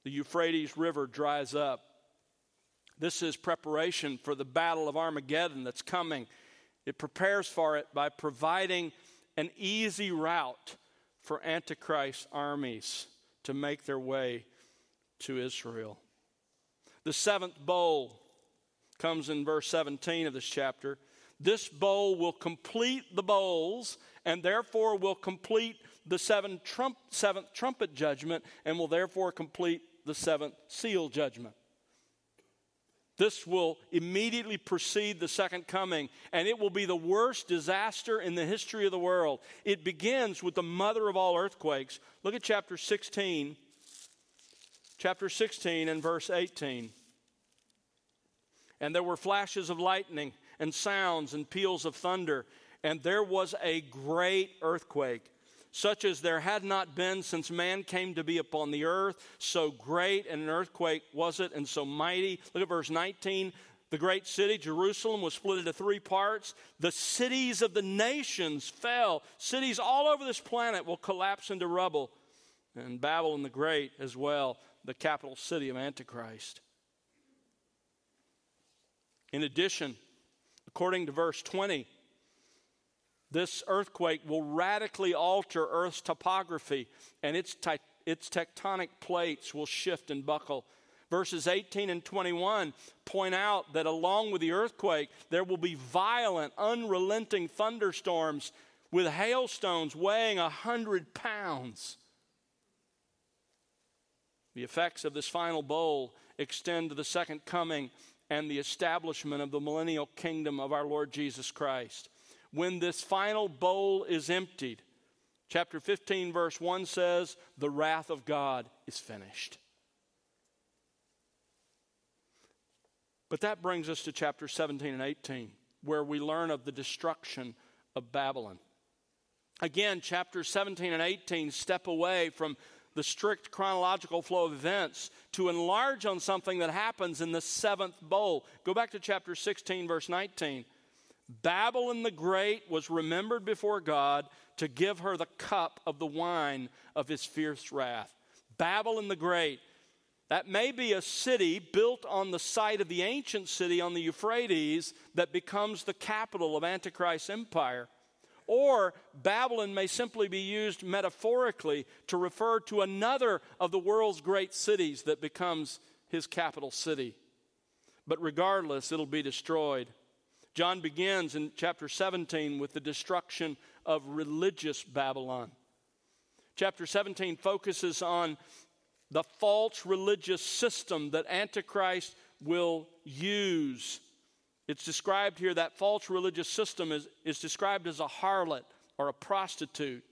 The Euphrates River dries up. This is preparation for the battle of Armageddon that's coming. It prepares for it by providing an easy route for Antichrist armies to make their way to Israel. The seventh bowl comes in verse 17 of this chapter. This bowl will complete the bowls and therefore will complete the seventh trumpet judgment and will therefore complete the seventh seal judgment. This will immediately precede the second coming, and it will be the worst disaster in the history of the world. It begins with the mother of all earthquakes. Look at chapter 16 and verse 18. And there were flashes of lightning and sounds and peals of thunder, and there was a great earthquake, such as there had not been since man came to be upon the earth. So great an earthquake was it, and so mighty. Look at verse 19. The great city, Jerusalem, was split into three parts. The cities of the nations fell. Cities all over this planet will collapse into rubble. And Babylon the Great as well, the capital city of Antichrist. In addition, according to verse 20, this earthquake will radically alter Earth's topography, and its tectonic plates will shift and buckle. Verses 18 and 21 point out that along with the earthquake, there will be violent, unrelenting thunderstorms with hailstones weighing 100 pounds. The effects of this final bowl extend to the second coming and the establishment of the millennial kingdom of our Lord Jesus Christ. When this final bowl is emptied, chapter 15, verse 1 says, the wrath of God is finished. But that brings us to chapter 17 and 18, where we learn of the destruction of Babylon. Again, chapters 17 and 18 step away from the strict chronological flow of events to enlarge on something that happens in the seventh bowl. Go back to chapter 16, verse 19. Babylon the Great was remembered before God to give her the cup of the wine of his fierce wrath. Babylon the Great. That may be a city built on the site of the ancient city on the Euphrates that becomes the capital of Antichrist's empire. Or Babylon may simply be used metaphorically to refer to another of the world's great cities that becomes his capital city. But regardless, it'll be destroyed. John begins in chapter 17 with the destruction of religious Babylon. Chapter 17 focuses on the false religious system that Antichrist will use. It's described here, that false religious system is described as a harlot or a prostitute.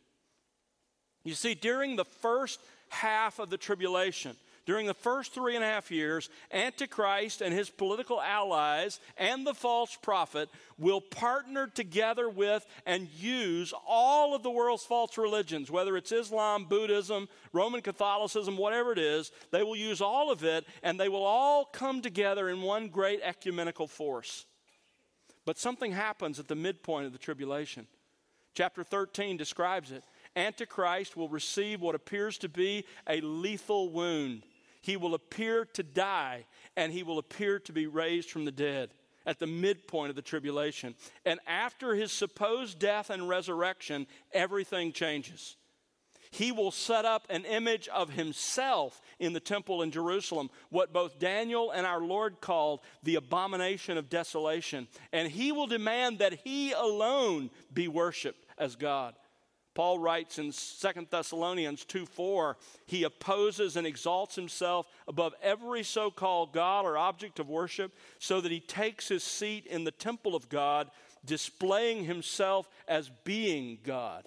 You see, during the first half of the tribulation, during the first 3.5 years, Antichrist and his political allies and the false prophet will partner together with and use all of the world's false religions, whether it's Islam, Buddhism, Roman Catholicism, whatever it is. They will use all of it, and they will all come together in one great ecumenical force. But something happens at the midpoint of the tribulation. Chapter 13 describes it. Antichrist will receive what appears to be a lethal wound. He will appear to die, and he will appear to be raised from the dead at the midpoint of the tribulation. And after his supposed death and resurrection, everything changes. He will set up an image of himself in the temple in Jerusalem, what both Daniel and our Lord called the abomination of desolation. And he will demand that he alone be worshiped as God. Paul writes in 2 Thessalonians 2:4, he opposes and exalts himself above every so-called God or object of worship, so that he takes his seat in the temple of God, displaying himself as being God.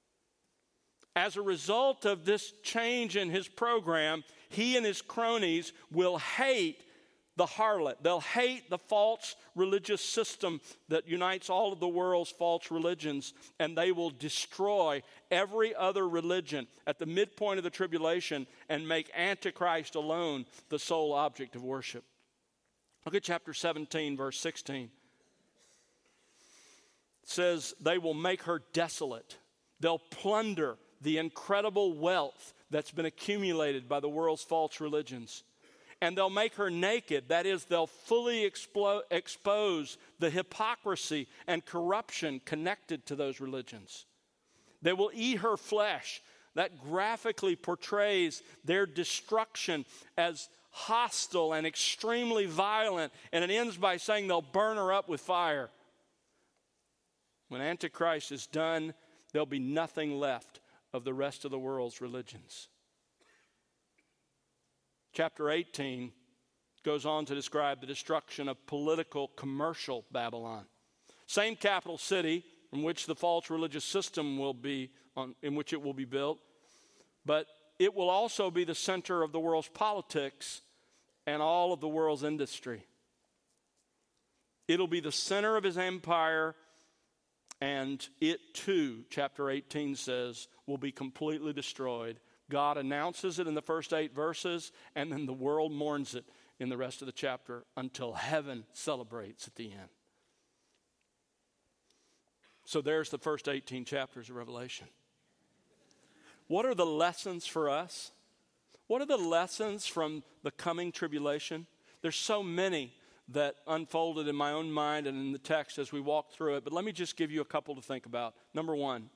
As a result of this change in his program, he and his cronies will hate the harlot. They'll hate the false religious system that unites all of the world's false religions, and they will destroy every other religion at the midpoint of the tribulation and make Antichrist alone the sole object of worship. Look at chapter 17, verse 16. It says, they will make her desolate. They'll plunder the incredible wealth that's been accumulated by the world's false religions. And they'll make her naked. That is, they'll fully expose the hypocrisy and corruption connected to those religions. They will eat her flesh. That graphically portrays their destruction as hostile and extremely violent. And it ends by saying they'll burn her up with fire. When Antichrist is done, there'll be nothing left of the rest of the world's religions. Chapter 18 goes on to describe the destruction of political, commercial Babylon. Same capital city from which the false religious system will be, in which it will be built, but it will also be the center of the world's politics and all of the world's industry. It'll be the center of his empire, and it too, chapter 18 says, will be completely destroyed. God announces it in the first 8 verses, and then the world mourns it in the rest of the chapter until heaven celebrates at the end. So there's the first 18 chapters of Revelation. What are the lessons for us? What are the lessons from the coming tribulation? There's so many that unfolded in my own mind and in the text as we walk through it, but let me just give you a couple to think about. Number one,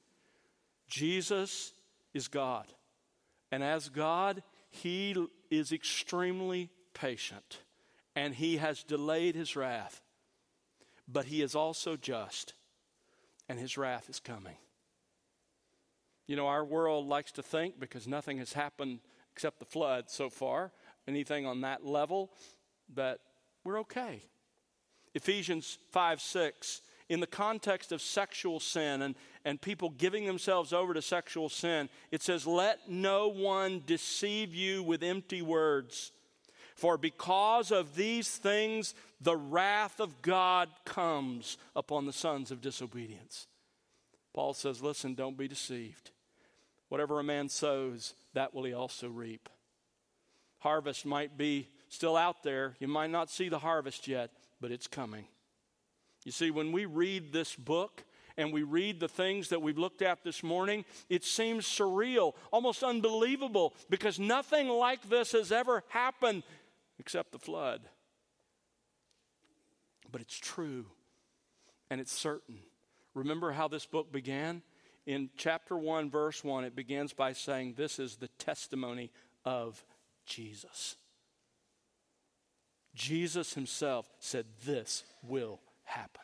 Jesus is God. And as God, he is extremely patient. And he has delayed his wrath. But he is also just. And his wrath is coming. You know, our world likes to think, because nothing has happened except the flood so far, anything on that level, that we're okay. Ephesians 5:6. In the context of sexual sin and people giving themselves over to sexual sin, it says, "Let no one deceive you with empty words. For because of these things, the wrath of God comes upon the sons of disobedience." Paul says, listen, don't be deceived. Whatever a man sows, that will he also reap. Harvest might be still out there. You might not see the harvest yet, but it's coming. You see, when we read this book and we read the things that we've looked at this morning, it seems surreal, almost unbelievable, because nothing like this has ever happened except the flood. But it's true, and it's certain. Remember how this book began? In chapter 1, verse 1, it begins by saying, this is the testimony of Jesus. Jesus himself said this will happen.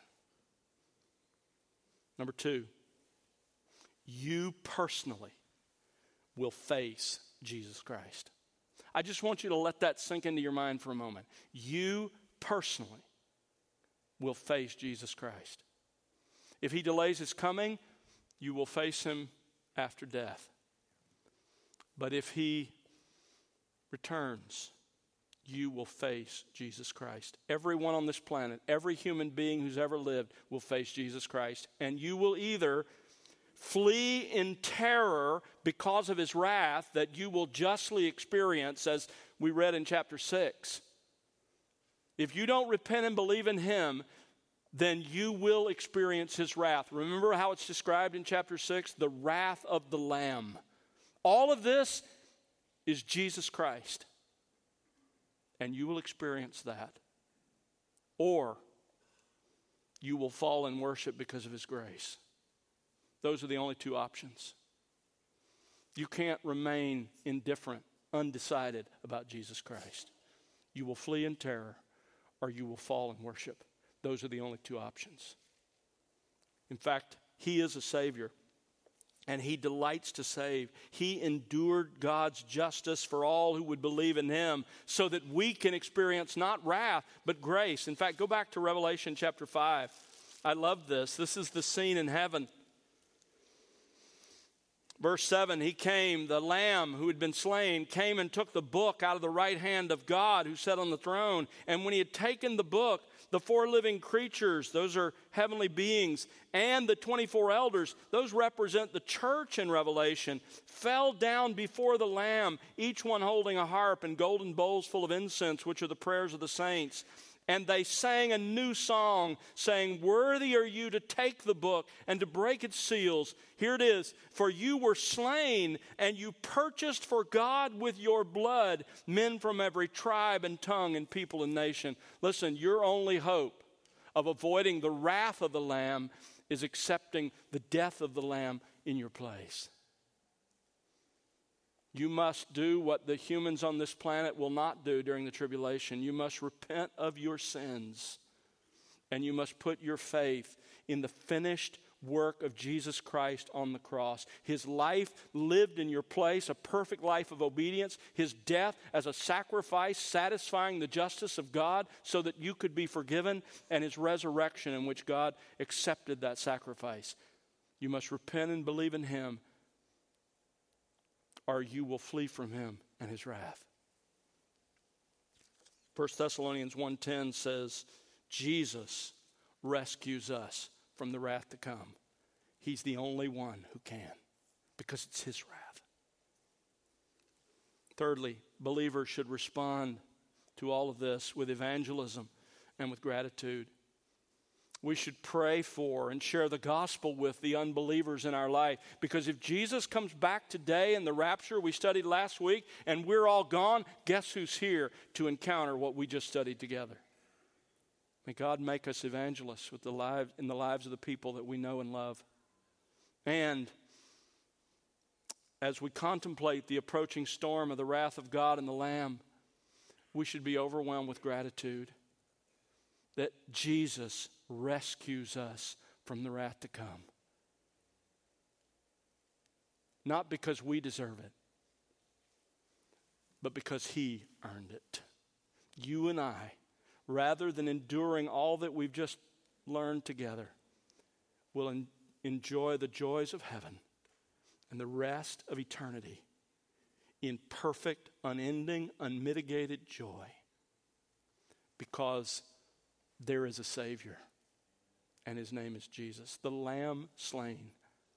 Number 2, you personally will face Jesus Christ. I just want you to let that sink into your mind for a moment. You personally will face Jesus Christ. If he delays his coming, you will face him after death. But if he returns, you will face Jesus Christ. Everyone on this planet, every human being who's ever lived will face Jesus Christ. And you will either flee in terror because of his wrath that you will justly experience, as we read in chapter 6. If you don't repent and believe in him, then you will experience his wrath. Remember how it's described in chapter 6? The wrath of the Lamb. All of this is Jesus Christ. And you will experience that. Or you will fall in worship because of his grace. Those are the only 2 options. You can't remain indifferent, undecided about Jesus Christ. You will flee in terror, or you will fall in worship. Those are the only 2 options. In fact, he is a Savior, and he delights to save. He endured God's justice for all who would believe in him so that we can experience not wrath, but grace. In fact, go back to Revelation chapter 5. I love this. This is the scene in heaven. Verse 7, he came, the Lamb who had been slain, came and took the book out of the right hand of God who sat on the throne. And when he had taken the book, the 4 living creatures, those are heavenly beings, and the 24 elders, those represent the church in Revelation, fell down before the Lamb, each one holding a harp and golden bowls full of incense, which are the prayers of the saints. And they sang a new song, saying, "Worthy are you to take the book and to break its seals." Here it is. "For you were slain, and you purchased for God with your blood men from every tribe and tongue and people and nation." Listen, your only hope of avoiding the wrath of the Lamb is accepting the death of the Lamb in your place. You must do what the humans on this planet will not do during the tribulation. You must repent of your sins, and you must put your faith in the finished work of Jesus Christ on the cross. His life lived in your place, a perfect life of obedience. His death as a sacrifice, satisfying the justice of God so that you could be forgiven, and his resurrection in which God accepted that sacrifice. You must repent and believe in him, or you will flee from him and his wrath. 1 Thessalonians 1:10 says, Jesus rescues us from the wrath to come. He's the only one who can, because it's his wrath. Thirdly, believers should respond to all of this with evangelism and with gratitude. We should pray for and share the gospel with the unbelievers in our life. Because if Jesus comes back today in the rapture we studied last week and we're all gone, guess who's here to encounter what we just studied together? May God make us evangelists in the lives of the people that we know and love. And as we contemplate the approaching storm of the wrath of God and the Lamb, we should be overwhelmed with gratitude that Jesus rescues us from the wrath to come. Not because we deserve it, but because he earned it. You and I, rather than enduring all that we've just learned together, will enjoy the joys of heaven and the rest of eternity in perfect, unending, unmitigated joy, because there is a Savior, and his name is Jesus, the Lamb slain.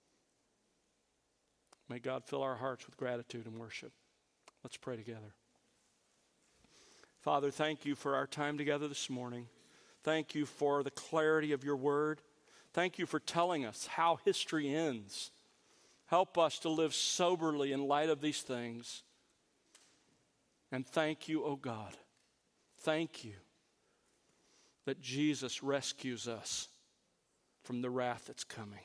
May God fill our hearts with gratitude and worship. Let's pray together. Father, thank you for our time together this morning. Thank you for the clarity of your word. Thank you for telling us how history ends. Help us to live soberly in light of these things. And thank you, oh God. Thank you that Jesus rescues us from the wrath that's coming,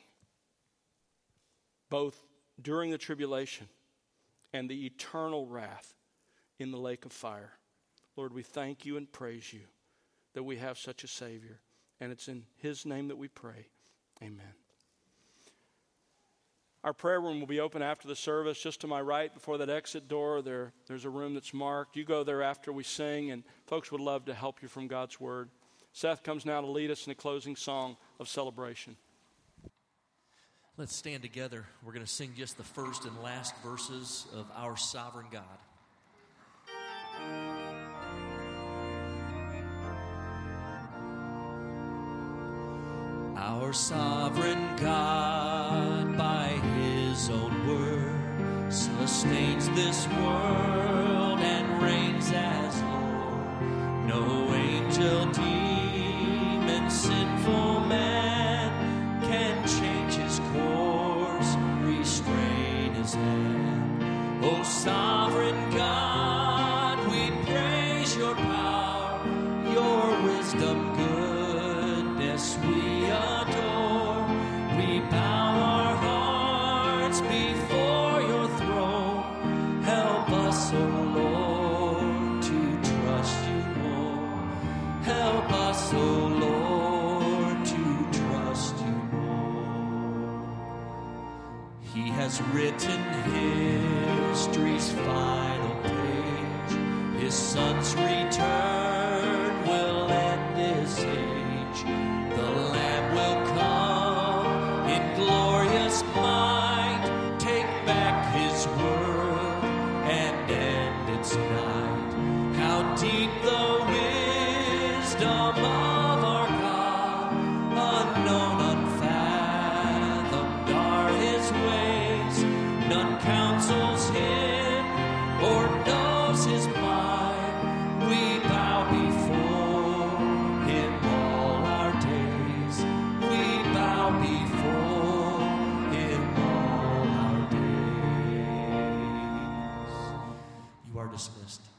both during the tribulation and the eternal wrath in the lake of fire. Lord, we thank you and praise you that we have such a Savior, and it's in his name that we pray. Amen. Our prayer room will be open after the service. Just to my right, before that exit door, there's a room that's marked. You go there after we sing, and folks would love to help you from God's word. Seth comes now to lead us in a closing song of celebration. Let's stand together. We're going to sing just the first and last verses of Our Sovereign God. Our sovereign God, by his own word, sustains this world and reigns as Lord. No angel, demon, sinful man can change his course, restrain his hand. O sovereign God, we praise your power, your wisdom, goodness we adore. We bow our hearts before your throne. Help us, O Lord, to trust you more. Help us, O Lord, to trust you more. He has written history's final page. His Son's return will end this age. The Lamb will come in glorious might, take back his world and end its night. How deep the wisdom of our God, unknown, unfathomed are his ways. None counsels him or knows his mind. We bow before dismissed.